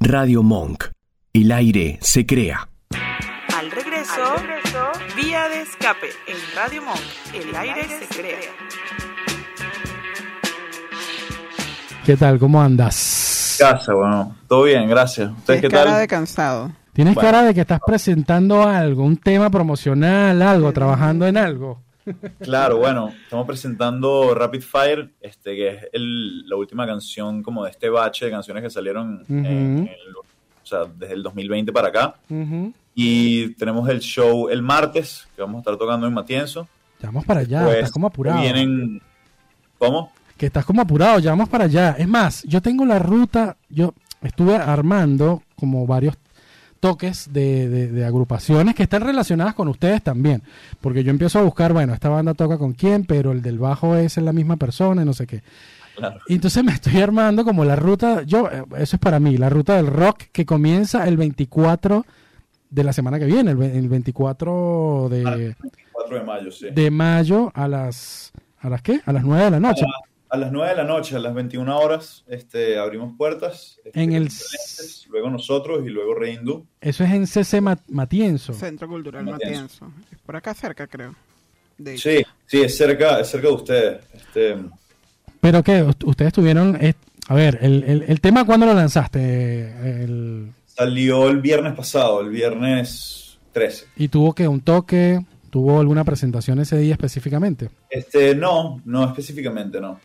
Radio Monk. El aire se crea. Al regreso, Vía de Escape en Radio Monk. El aire se crea. ¿Qué tal? ¿Cómo andas? Casa, bueno, todo bien, gracias. ¿Ustedes qué tal? Cara de cansado. Tienes cara de que estás presentando algo, un tema promocional, algo, trabajando en algo. Claro, bueno, estamos presentando Rapid Fire, que es la última canción como de este bache de canciones que salieron desde el 2020 para acá. Y tenemos el show el martes, que vamos a estar tocando en Matienzo. Ya vamos para allá, estás como apurado. ¿Cómo? Que estás como apurado, ya vamos para allá. Es más, yo tengo la ruta, yo estuve armando como varios toques de agrupaciones que están relacionadas con ustedes también, porque yo empiezo a buscar, bueno, esta banda toca con quién, pero el del bajo es la misma persona y no sé qué. Claro. Y entonces me estoy armando como la ruta, eso es para mí, la ruta del rock que comienza el 24 de la semana que viene, el 24 de... 24 de mayo, sí. De mayo ¿a las qué? A las 9 de la noche. A las 9 de la noche, a las 21 horas, abrimos puertas. Luego nosotros y luego Rey Hindú. Eso es en CC Matienzo. Centro Cultural Matienzo. Es por acá cerca, creo. Sí, es cerca de ustedes. ¿Pero qué? ¿Ustedes tuvieron... a ver, el tema, ¿cuándo lo lanzaste? Salió el viernes pasado, el viernes 13. ¿Y tuvo un toque? ¿Tuvo alguna presentación ese día específicamente? No específicamente, no.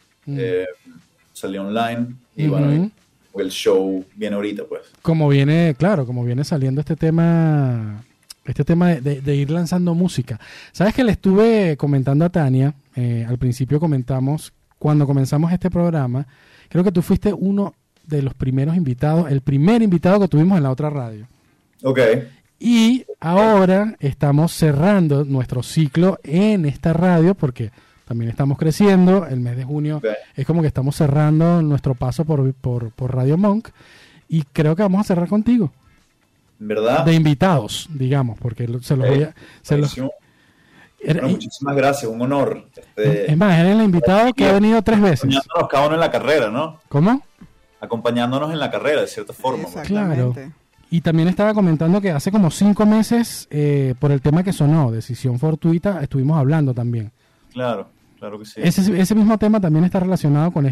Salió online y bueno, el show viene ahorita, pues. Como viene saliendo este tema de ir lanzando música. ¿Sabes que le estuve comentando a Tania? Al principio comentamos, cuando comenzamos este programa, creo que tú fuiste uno de los primeros invitados, el primer invitado que tuvimos en la otra radio. Ok. Y ahora estamos cerrando nuestro ciclo en esta radio porque también estamos creciendo. El mes de junio es como que estamos cerrando nuestro paso por Radio Monk y creo que vamos a cerrar contigo. ¿Verdad? De invitados, digamos, porque se los voy a... Muchísimas gracias, un honor. Es más, eres el invitado que ha venido 3 veces. Acompañándonos cada uno en la carrera, ¿no? ¿Cómo? Acompañándonos en la carrera, de cierta forma. Claro. Y también estaba comentando que hace como 5 meses, por el tema que sonó, Decisión Fortuita, estuvimos hablando también. Claro que sí. Ese mismo tema también está relacionado con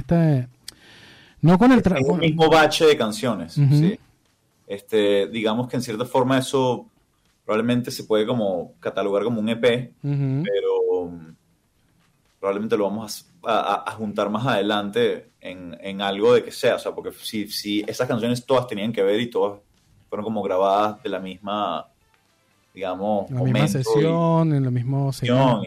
no con el... Es el mismo bache de canciones, sí. Digamos que en cierta forma eso probablemente se puede como catalogar como un EP, pero probablemente lo vamos a juntar más adelante en algo de que sea, o sea, porque si esas canciones todas tenían que ver y todas fueron como grabadas de la misma, digamos, la misma sesión, en la misma sesión.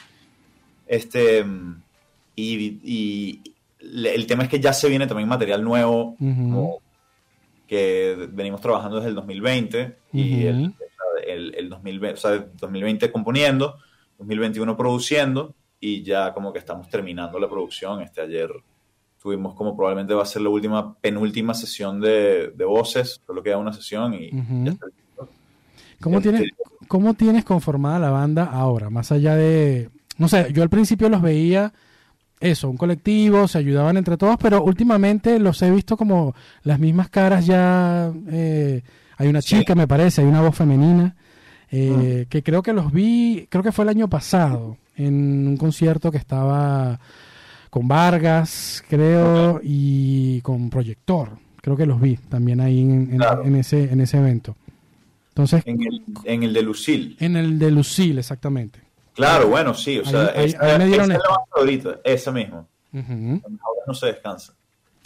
Y el tema es que ya se viene también material nuevo, como que venimos trabajando desde el 2020 y el 2020, o sea, 2020 componiendo, 2021 produciendo y ya como que estamos terminando la producción. Ayer tuvimos como probablemente va a ser la penúltima sesión de voces, solo queda una sesión y ya está listo. ¿Cómo tienes conformada la banda ahora? Más allá de... No sé, yo al principio los veía, un colectivo, se ayudaban entre todos, pero últimamente los he visto como las mismas caras ya. Hay una chica, me parece, hay una voz femenina, que creo que los vi, creo que fue el año pasado, en un concierto que estaba... con Vargas, creo, y con Proyector. Creo que los vi también ahí en ese evento. Entonces, en el de Lucille. En el de Lucille, exactamente. Claro, bueno, sí. O sea, ahí me dieron esa es la banda ahorita, esa misma. Ahora no se descansa.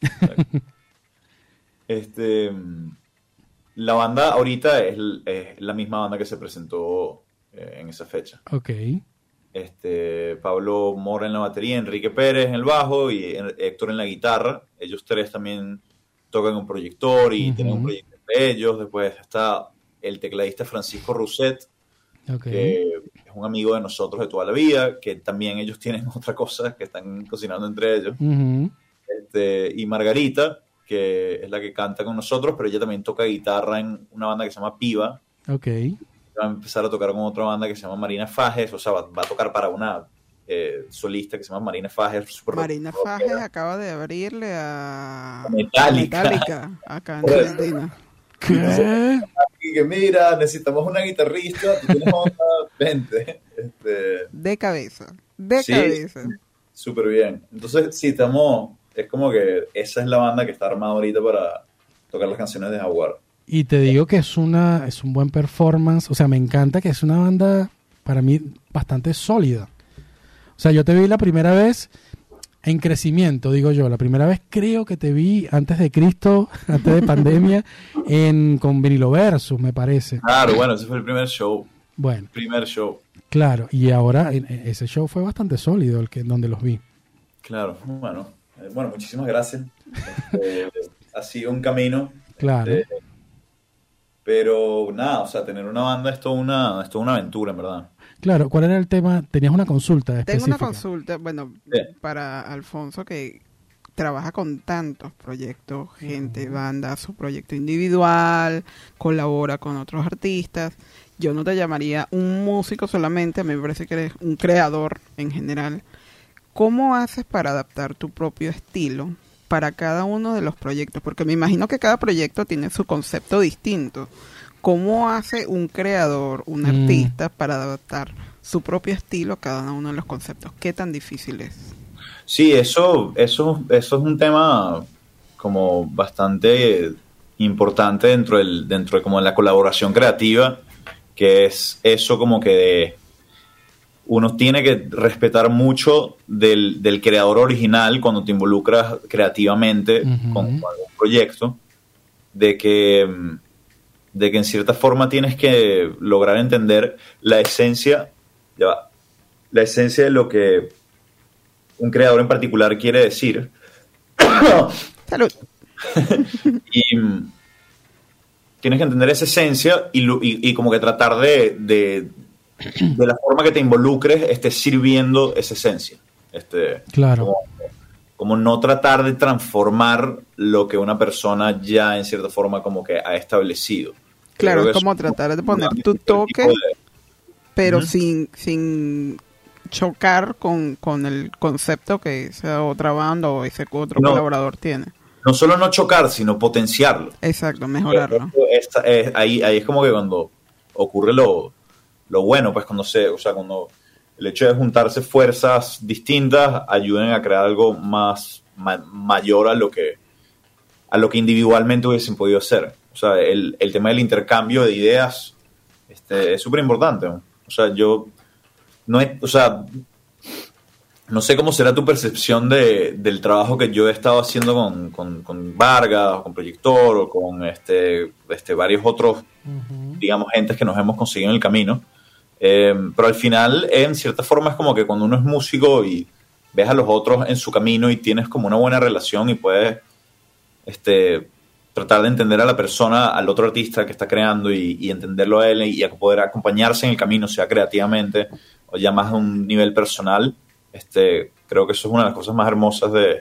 La banda ahorita es la misma banda que se presentó en esa fecha. Ok. Pablo Mora en la batería, Enrique Pérez en el bajo y Héctor en la guitarra. Ellos 3 también tocan un Proyector y tienen un proyecto entre ellos. Después está el tecladista Francisco Rousset, que es un amigo de nosotros de toda la vida, que también ellos tienen otra cosa que están cocinando entre ellos. Y Margarita, que es la que canta con nosotros, pero ella también toca guitarra en una banda que se llama Piva. Va a empezar a tocar con otra banda que se llama Marina Fajes, o sea, va a tocar para una solista que se llama Marina Fajes. Marina Fajes acaba de abrirle a Metallica acá en Argentina. ¿Qué? Y que mira, necesitamos una guitarrista, tú tienes onda, vente. De cabeza. Sí. Cabeza. Súper bien. Entonces, sí, es como que esa es la banda que está armada ahorita para tocar las canciones de Jaguar. Y te digo que es un buen performance. O sea, me encanta que es una banda, para mí, bastante sólida. O sea, yo te vi la primera vez en crecimiento, digo yo. La primera vez creo que te vi antes de Cristo, antes de pandemia, con Vinilo Versus, me parece. Claro, bueno, ese fue el primer show. Bueno. Primer show. Claro, y ahora ese show fue bastante sólido, donde los vi. Claro, bueno, muchísimas gracias. Ha sido un camino. Claro. Pero nada, o sea, tener una banda es toda una aventura, en verdad. Claro, ¿cuál era el tema? Tenías una consulta específica. Tengo una consulta, bueno, para Alfonso, que trabaja con tantos proyectos, gente, banda, su proyecto individual, colabora con otros artistas. Yo no te llamaría un músico solamente, a mí me parece que eres un creador en general. ¿Cómo haces para adaptar tu propio estilo para cada uno de los proyectos? Porque me imagino que cada proyecto tiene su concepto distinto. ¿Cómo hace un creador, un artista, para adaptar su propio estilo a cada uno de los conceptos? ¿Qué tan difícil es? Sí, eso es un tema como bastante importante dentro de como la colaboración creativa, que es eso como que uno tiene que respetar mucho del creador original cuando te involucras creativamente con algún proyecto, de que en cierta forma tienes que lograr entender la esencia de lo que un creador en particular quiere decir. ¡Salud! Y tienes que entender esa esencia y como que tratar de la forma que te involucres sirviendo esa esencia. Claro. Como no tratar de transformar lo que una persona ya en cierta forma como que ha establecido. Claro, es como tratar de poner tu toque, pero sin chocar con el concepto que esa otra banda o ese otro colaborador tiene. No solo no chocar, sino potenciarlo. Exacto, mejorarlo. Ahí es como que cuando ocurre lo bueno, pues cuando el hecho de juntarse fuerzas distintas ayuden a crear algo mayor a lo que individualmente hubiesen podido hacer. O sea, el tema del intercambio de ideas es súper importante. O sea, no sé cómo será tu percepción del trabajo que yo he estado haciendo con Vargas, con Proyector, o con varios otros, digamos, gentes que nos hemos conseguido en el camino. Pero al final, en cierta forma, es como que cuando uno es músico y ves a los otros en su camino y tienes como una buena relación y puedes tratar de entender a la persona, al otro artista que está creando y entenderlo a él y a poder acompañarse en el camino, sea creativamente o ya más a un nivel personal. Creo que eso es una de las cosas más hermosas de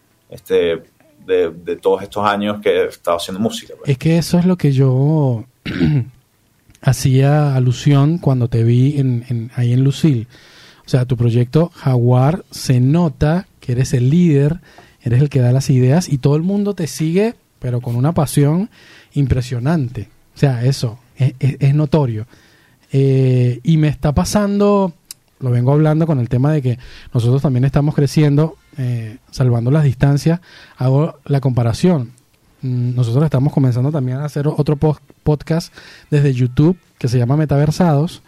todos estos años que he estado haciendo música. Pues. Es que eso es lo que yo hacía alusión cuando te vi ahí en Lucille. O sea, tu proyecto Jaguar, se nota que eres el líder, eres el que da las ideas y todo el mundo te sigue, pero con una pasión impresionante. O sea, eso es notorio. Y me está pasando, lo vengo hablando con el tema de que nosotros también estamos creciendo, salvando las distancias. Hago la comparación. Nosotros estamos comenzando también a hacer otro podcast desde YouTube que se llama Metaversados,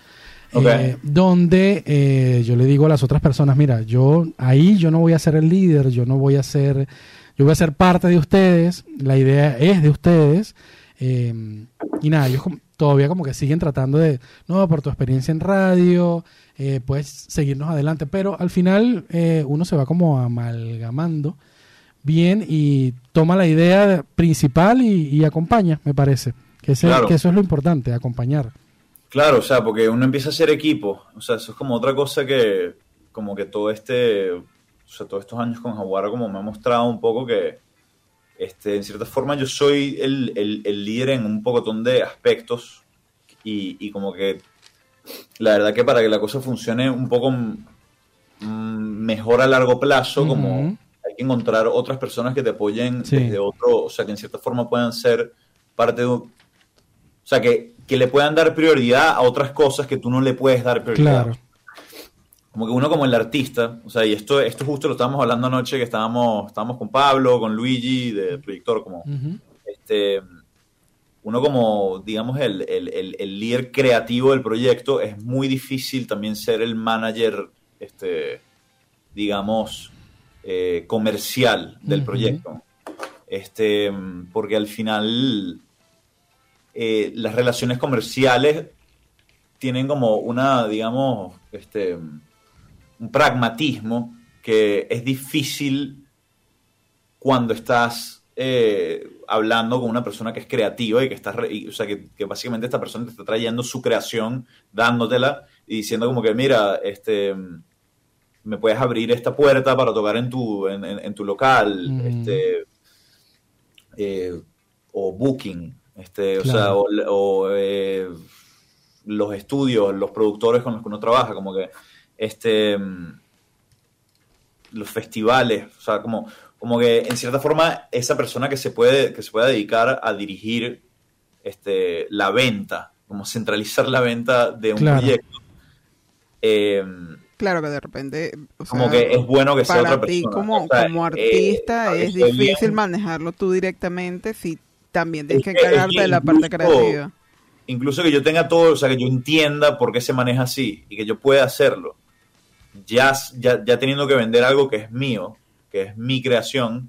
donde yo le digo a las otras personas, mira, yo no voy a ser el líder, yo voy a ser parte de ustedes, la idea es de ustedes, y nada, ellos todavía como que siguen tratando de, no, por tu experiencia en radio, puedes seguirnos adelante, pero al final uno se va como amalgamando bien y toma la idea principal y acompaña, me parece. Que eso es lo importante, acompañar. Claro, o sea, porque uno empieza a hacer equipo. O sea, eso es como otra cosa que, como que todos estos años con Jaguar como me ha mostrado un poco que, en cierta forma yo soy el líder en un pocotón de aspectos y como que la verdad que para que la cosa funcione un poco mejor a largo plazo, como hay que encontrar otras personas que te apoyen desde otro, o sea, que en cierta forma puedan ser parte de o sea, que le puedan dar prioridad a otras cosas que tú no le puedes dar prioridad. Claro. Como que uno como el artista, o sea, y esto justo lo estábamos hablando anoche, que estábamos con Pablo, con Luigi, de Proyector, como uno como, digamos, el líder creativo del proyecto, es muy difícil también ser el manager, digamos, comercial del proyecto. Porque al final las relaciones comerciales tienen como una, digamos, un pragmatismo que es difícil cuando estás hablando con una persona que es creativa y que está, o sea, que básicamente esta persona te está trayendo su creación, dándotela y diciendo como que mira, me puedes abrir esta puerta para tocar en tu local, o booking, claro. O sea, los estudios, los productores con los que uno trabaja, como que los festivales, o sea, como que en cierta forma esa persona que se puede dedicar a dirigir la venta, como centralizar la venta de un proyecto. Claro que de repente, o sea, como que es bueno que sea otra persona. Para ti como artista es difícil manejarlo tú directamente si también tienes que encargarte de la parte creativa. Incluso que yo tenga todo, o sea, que yo entienda por qué se maneja así y que yo pueda hacerlo. Ya teniendo que vender algo que es mío, que es mi creación,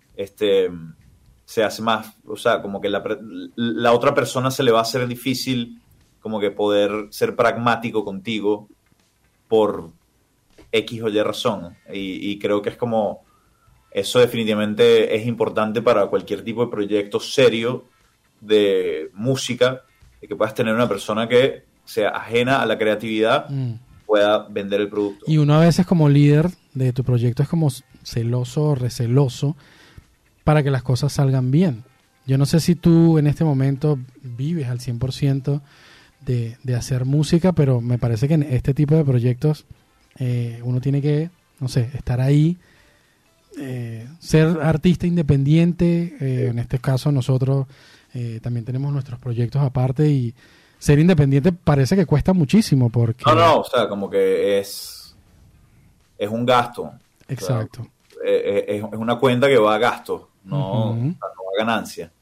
se hace más, o sea, como que la otra persona se le va a hacer difícil como que poder ser pragmático contigo por X o Y razón. Y creo que es como, eso definitivamente es importante para cualquier tipo de proyecto serio de música, de que puedas tener una persona que sea ajena a la creatividad, pueda vender el producto. Y uno a veces como líder de tu proyecto es como celoso o receloso para que las cosas salgan bien. Yo no sé si tú en este momento vives al 100% de hacer música, pero me parece que en este tipo de proyectos uno tiene que, no sé, estar ahí, ser artista independiente. En este caso nosotros también tenemos nuestros proyectos aparte y ser independiente parece que cuesta muchísimo porque... No, o sea, como que es un gasto. Exacto. O sea, es una cuenta que va a gasto, no a ganancia.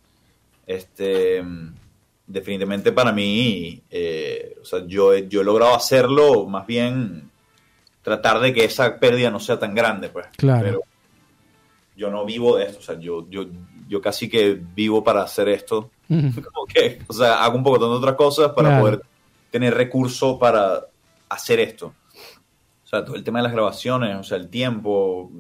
Definitivamente para mí, o sea, yo he logrado hacerlo, más bien tratar de que esa pérdida no sea tan grande, pues. Claro. Pero yo no vivo de esto, o sea, yo casi que vivo para hacer esto. Como que, o sea, hago un poco de otras cosas para poder tener recursos para hacer esto. O sea, todo el tema de las grabaciones, o sea, el tiempo,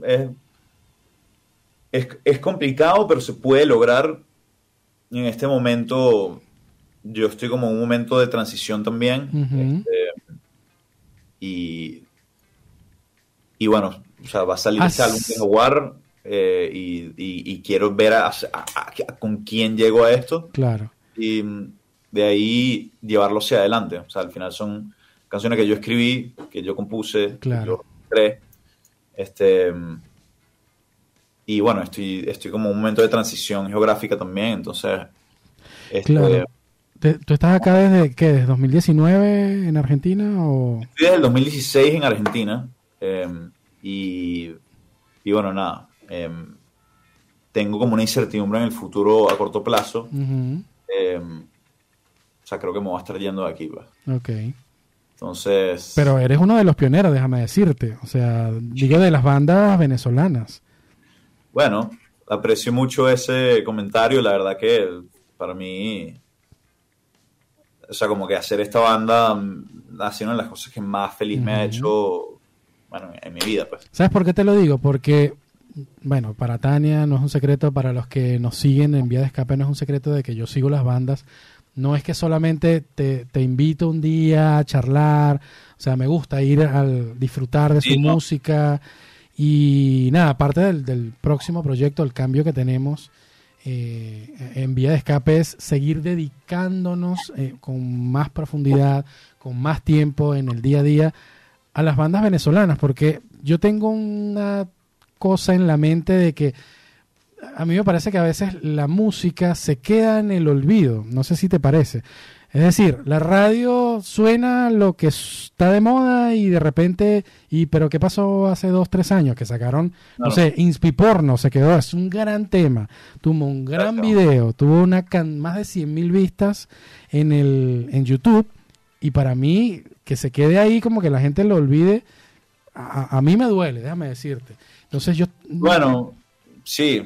es complicado, pero se puede lograr. Y en este momento, yo estoy como en un momento de transición también. Y bueno, o sea, va a salir este álbum de Jaguar. Y quiero ver con quién llego a esto. Claro. Y de ahí llevarlo hacia adelante. O sea, al final son canciones que yo escribí, que yo compuse, claro, que yo creé. Y bueno, estoy como en un momento de transición geográfica también, entonces... Claro. ¿Tú estás acá desde qué? ¿Desde 2019 en Argentina? O... Estoy desde el 2016 en Argentina. Y bueno, nada. Tengo como una incertidumbre en el futuro a corto plazo. O sea, creo que me voy a estar yendo de aquí, pues. Ok. Entonces... Pero eres uno de los pioneros, déjame decirte. O sea, digo de las bandas venezolanas. Bueno, aprecio mucho ese comentario. La verdad que para mí... O sea, como que hacer esta banda ha sido una de las cosas que más feliz me ha hecho, bueno, en mi vida, pues. ¿Sabes por qué te lo digo? Porque... Bueno, para Tania no es un secreto, para los que nos siguen en Vía de Escape no es un secreto de que yo sigo las bandas. No es que solamente te invito un día a charlar, o sea, me gusta ir al disfrutar de su música y nada, aparte del próximo proyecto, el cambio que tenemos en Vía de Escape es seguir dedicándonos con más profundidad, con más tiempo en el día a día a las bandas venezolanas, porque yo tengo una cosa en la mente de que a mí me parece que a veces la música se queda en el olvido, no sé si te parece. Es decir, la radio suena lo que está de moda y de repente, pero ¿qué pasó hace 2-3 años? Que sacaron, no sé, Inspiporno se quedó, es un gran tema, tuvo un gran video, tuvo más de 100,000 vistas en YouTube, y para mí, que se quede ahí como que la gente lo olvide, a mí me duele, déjame decirte. Entonces yo... Bueno, sí,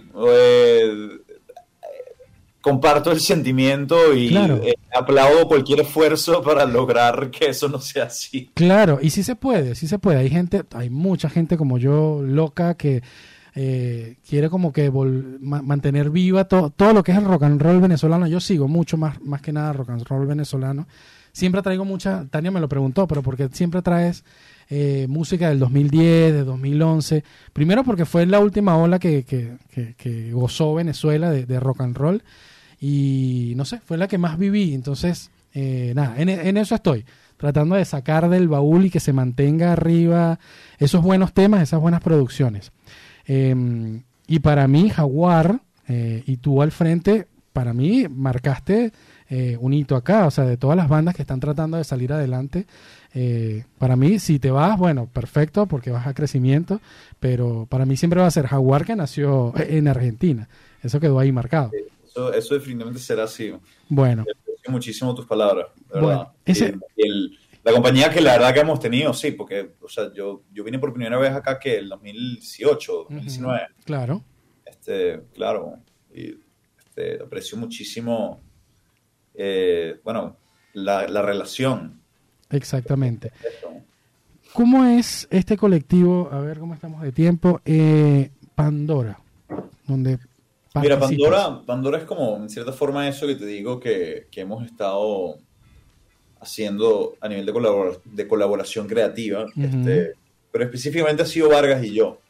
comparto el sentimiento y claro, aplaudo cualquier esfuerzo para lograr que eso no sea así. Claro, y sí se puede. Hay mucha gente como yo, loca, que quiere como que mantener viva todo lo que es el rock and roll venezolano. Yo sigo mucho más que nada rock and roll venezolano. Siempre traigo Tania me lo preguntó, pero porque siempre traes música del 2010, de 2011. Primero porque fue la última ola que gozó Venezuela de rock and roll. Y no sé, fue la que más viví. Entonces, nada, en eso estoy. Tratando de sacar del baúl y que se mantenga arriba esos buenos temas, esas buenas producciones. Y para mí, Jaguar, y tú al frente, para mí marcaste un hito acá. O sea, de todas las bandas que están tratando de salir adelante, para mí, si te vas, bueno, perfecto, porque vas a crecimiento. Pero para mí siempre va a ser Jaguar, que nació en Argentina. Eso quedó ahí marcado. Eso definitivamente será así. Bueno. Aprecio muchísimo tus palabras, de verdad. Bueno, la compañía que la verdad que hemos tenido, sí, porque, o sea, yo vine por primera vez acá que el 2018, 2019. Claro. Claro. Y aprecio muchísimo, bueno, la relación. Exactamente. ¿Cómo es este colectivo? A ver cómo estamos de tiempo. Pandora, donde... Mira, Pandora es como, en cierta forma, eso que te digo que hemos estado haciendo a nivel de colaboración creativa, pero específicamente ha sido Vargas y yo.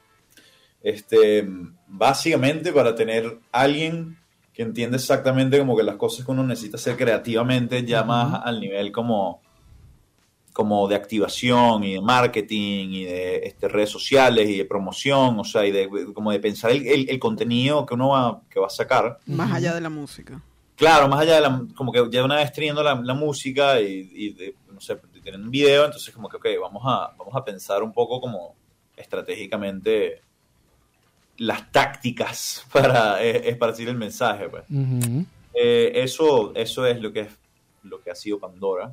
Básicamente para tener alguien que entiende exactamente como que las cosas que uno necesita hacer creativamente, ya más al nivel como de activación y de marketing y de redes sociales y de promoción, o sea, y como de pensar el contenido que uno va a sacar. Más allá de la música. Claro, más allá de como que ya una vez teniendo la música y no sé, teniendo un video, entonces como que, ok, vamos a pensar un poco como estratégicamente las tácticas para esparcir el mensaje, pues. Eso es lo que ha sido Pandora.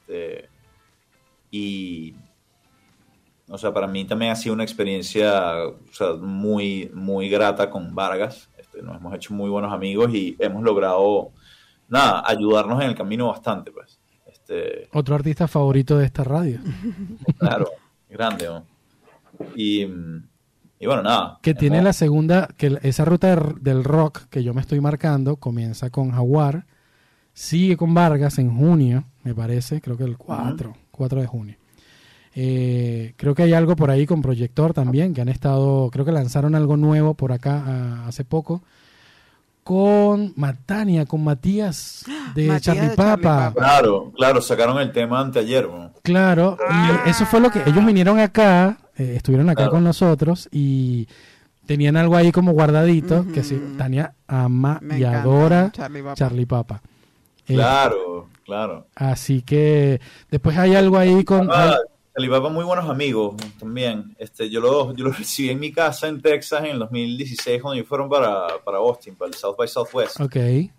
Y, o sea, para mí también ha sido una experiencia, o sea, muy, muy grata con Vargas. Nos hemos hecho muy buenos amigos y hemos logrado, nada, ayudarnos en el camino bastante, pues. Otro artista favorito de esta radio. Claro, grande, ¿no? Y bueno, nada. Que tiene la segunda, que esa ruta del rock que yo me estoy marcando comienza con Jaguar, sigue con Vargas en junio, me parece, creo que el 4 de junio. Creo que hay algo por ahí con Proyector también, que han estado, creo que lanzaron algo nuevo por acá hace poco, con Matania, con Matías de Charlie Papa. Claro, sacaron el tema anteayer, ¿no? Claro, y eso fue lo que ellos vinieron acá, estuvieron acá con nosotros y tenían algo ahí como guardadito, que sí, Tania ama y adora Charlie Papa. Claro. Así que después hay algo ahí con... Charlie Papa, muy buenos amigos también. Yo lo recibí en mi casa en Texas en el 2016 cuando ellos fueron para Austin, para el South by Southwest. Ok.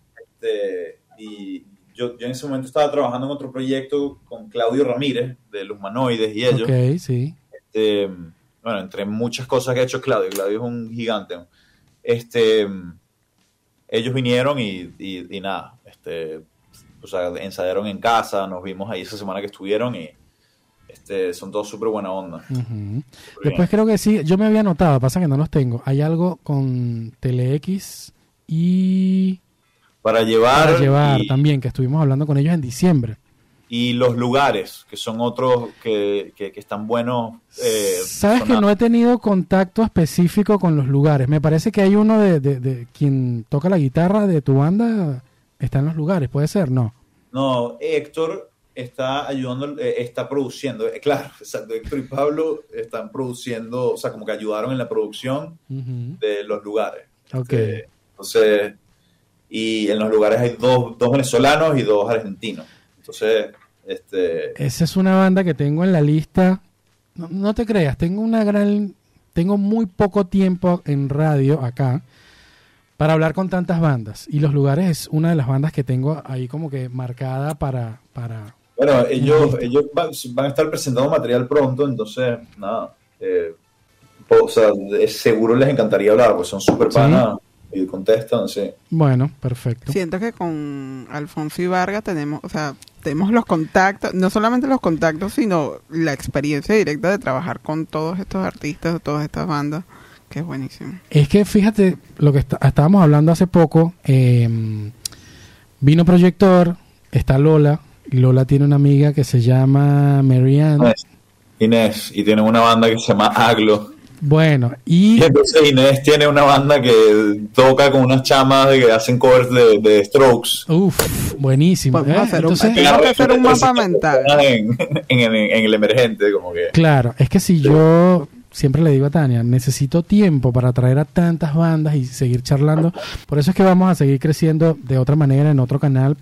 Y yo en ese momento estaba trabajando en otro proyecto con Claudio Ramírez de Los Humanoides y ellos. Ok, sí. Bueno, entre muchas cosas que ha hecho Claudio es un gigante, ¿no? Ellos vinieron y nada, o sea, ensayaron en casa, nos vimos ahí esa semana que estuvieron y son todos súper buena onda. Después creo que sí, yo me había notado, pasa que no los tengo. Hay algo con TeleX y... Para llevar también, que estuvimos hablando con ellos en diciembre. Y Los Lugares, que son otros que están buenos. Sabes sonando. Que no he tenido contacto específico con Los Lugares. Me parece que hay uno de quien toca la guitarra de tu banda, está en Los Lugares, ¿puede ser? No, Héctor está ayudando, está produciendo. Claro, exacto, Héctor y Pablo están produciendo, o sea, como que ayudaron en la producción de Los Lugares. Okay. Entonces, y en los lugares hay dos venezolanos y 2 argentinos. Entonces, esa es una banda que tengo en la lista. No te creas, tengo muy poco tiempo en radio acá para hablar con tantas bandas. Y Los Lugares es una de las bandas que tengo ahí como que marcada para bueno, ellos van a estar presentando material pronto, entonces, nada. O sea, seguro les encantaría hablar, pues son súper panas y contestan, sí. Bueno, perfecto. Siento que con Alfonso y Vargas tenemos los contactos, no solamente los contactos, sino la experiencia directa de trabajar con todos estos artistas, todas estas bandas, que es buenísimo. Es que fíjate, lo que estábamos hablando hace poco, vino Proyector, está Lola, y Lola tiene una amiga que se llama Marianne. Inés, y tiene una banda que se llama Aglo. Bueno, y entonces Inés tiene una banda que toca con unas chamas que hacen covers de Strokes. Uf, buenísimo. Tenemos que hacer un mapa mental. En el emergente, como que. Claro, es que si yo siempre le digo a Tania, necesito tiempo para traer a tantas bandas y seguir charlando. Por eso es que vamos a seguir creciendo de otra manera en otro canal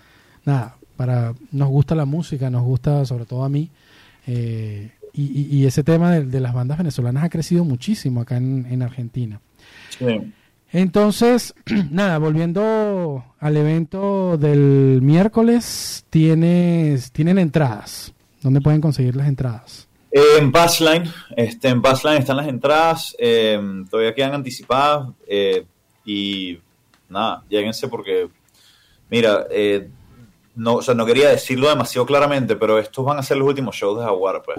nos gusta la música, nos gusta sobre todo a mí. Y ese tema de las bandas venezolanas ha crecido muchísimo acá en Argentina. Sí. Entonces, nada, volviendo al evento del miércoles, tienen entradas. ¿Dónde pueden conseguir las entradas? En Bassline. En Bassline están las entradas. Todavía quedan anticipadas. Y nada, lléguense porque, mira, no quería decirlo demasiado claramente, pero estos van a ser los últimos shows de Jaguar, pues.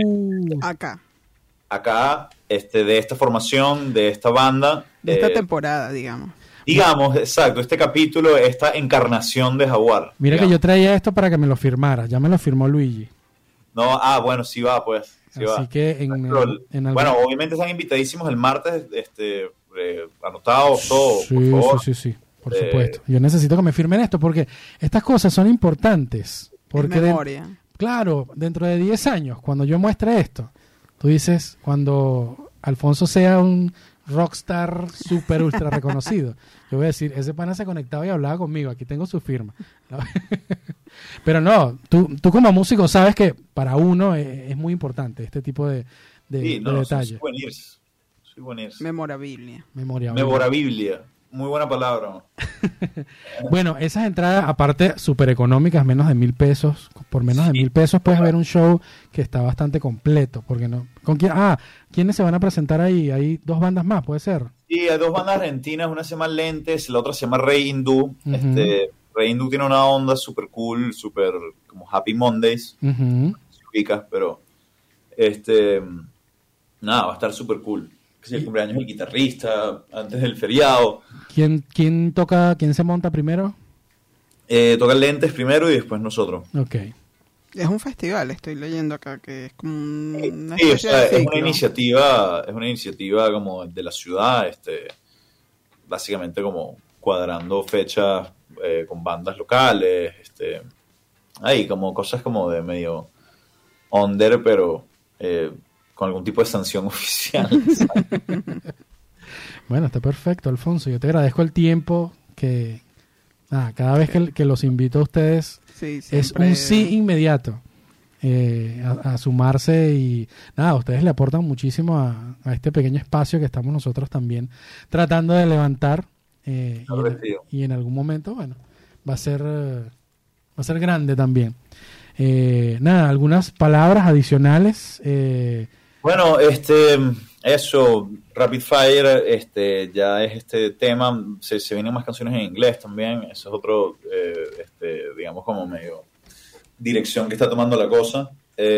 Acá, de esta formación, de esta banda. De esta temporada, digamos. Exacto, este capítulo, esta encarnación de Jaguar. Mira, digamos, que yo traía esto para que me lo firmara, ya me lo firmó Luigi. No, bueno, sí va, pues. Sí así va. Que bueno, obviamente están invitadísimos el martes, anotados todo, sí, por favor. Sí. Por supuesto. Yo necesito que me firmen esto porque estas cosas son importantes. Porque memoria. Claro, dentro de 10 años, cuando yo muestre esto, tú dices, cuando Alfonso sea un rockstar súper ultra reconocido, yo voy a decir, ese pana se conectaba y hablaba conmigo, aquí tengo su firma. Pero no, tú como músico sabes que para uno es muy importante este tipo de detalles. Soy buenísimo. Memorabilia. Muy buena palabra. Bueno, esas entradas, aparte, súper económicas, menos de $1,000. Por menos de $1,000 puedes ver un show que está bastante completo. Porque no. ¿Quiénes se van a presentar ahí? Hay 2 bandas más, ¿puede ser? Sí, hay 2 bandas argentinas. Una se llama Lentes, la otra se llama Rey Hindú. Rey Hindú tiene una onda súper cool, súper como Happy Mondays. Pero nada, va a estar súper cool. El cumpleaños del guitarrista, antes del feriado. ¿Quién se monta primero? Toca Lentes primero y después nosotros. Ok. Es un festival, estoy leyendo acá, que es como una es una iniciativa como de la ciudad, básicamente como cuadrando fechas con bandas locales, hay como cosas como de medio under, pero con algún tipo de sanción oficial. Bueno, está perfecto, Alfonso. Yo te agradezco el tiempo que cada vez que los invito a ustedes es un sí inmediato a sumarse y nada, ustedes le aportan muchísimo a este pequeño espacio que estamos nosotros también tratando de levantar y en algún momento, bueno, va a ser grande también. Algunas palabras adicionales. Bueno, eso, Rapid Fire, ya es este tema, se vienen más canciones en inglés también, eso es otro, digamos como medio dirección que está tomando la cosa,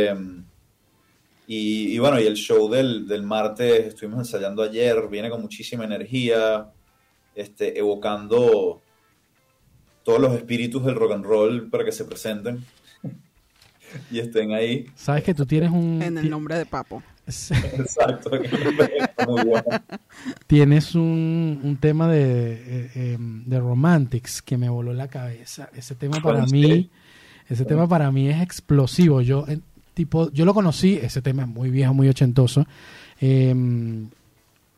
y bueno, y el show del martes, estuvimos ensayando ayer, viene con muchísima energía, evocando todos los espíritus del rock and roll para que se presenten y estén ahí. Sabes que tú tienes en el nombre de Papo. Exacto, muy bueno. Tienes un tema de Romantics que me voló la cabeza. Ese tema para mí es explosivo. Yo lo conocí, ese tema es muy viejo, muy ochentoso.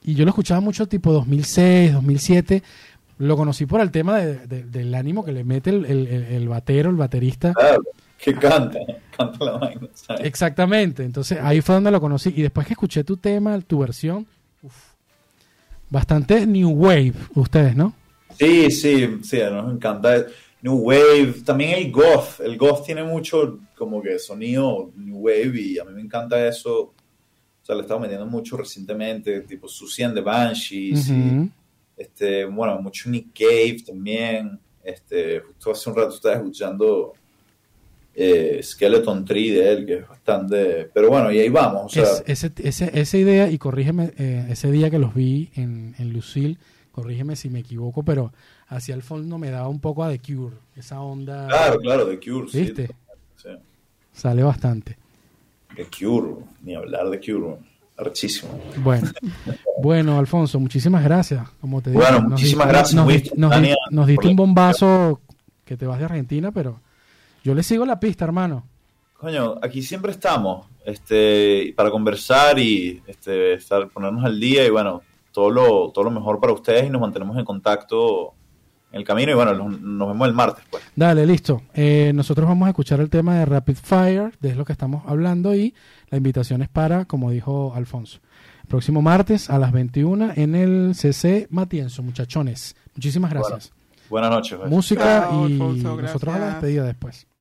Y yo lo escuchaba mucho tipo 2006, 2007. Lo conocí por el tema del ánimo que le mete el batero, el baterista. Claro, que canta la vaina, ¿sabes? Exactamente. Entonces ahí fue donde lo conocí. Y después que escuché tu tema, tu versión, bastante New Wave, ustedes, ¿no? Sí, nos encanta New Wave, también el goth tiene mucho como que sonido New Wave y a mí me encanta eso, o sea, le he estado metiendo mucho recientemente, tipo Susie and the Banshees, y bueno, mucho Nick Cave también, justo hace un rato estaba escuchando Skeleton Tree de él, que es bastante, pero bueno, y ahí vamos, o sea, esa idea, y corrígeme, ese día que los vi en Lucille, corrígeme si me equivoco, pero hacia el fondo me daba un poco a The Cure, esa onda. Claro, The Cure, ¿viste? Sí. Sale bastante. The Cure, ni hablar de Cure, archísimo. Bueno, Alfonso, muchísimas gracias, como te digo. Bueno, muchísimas gracias. Nos diste un bombazo que te vas de Argentina, pero yo le sigo la pista, hermano. Coño, aquí siempre estamos, para conversar y ponernos al día y bueno, todo lo mejor para ustedes y nos mantenemos en contacto en el camino y bueno, nos vemos el martes, pues. Dale, listo. Nosotros vamos a escuchar el tema de Rapid Fire, de lo que estamos hablando, y la invitación es para, como dijo Alfonso, el próximo martes a las 21 en el CC Matienzo, muchachones. Muchísimas gracias. Buenas noches. Música. Chao, y Alfonso, nosotros a la gracias. despedida después.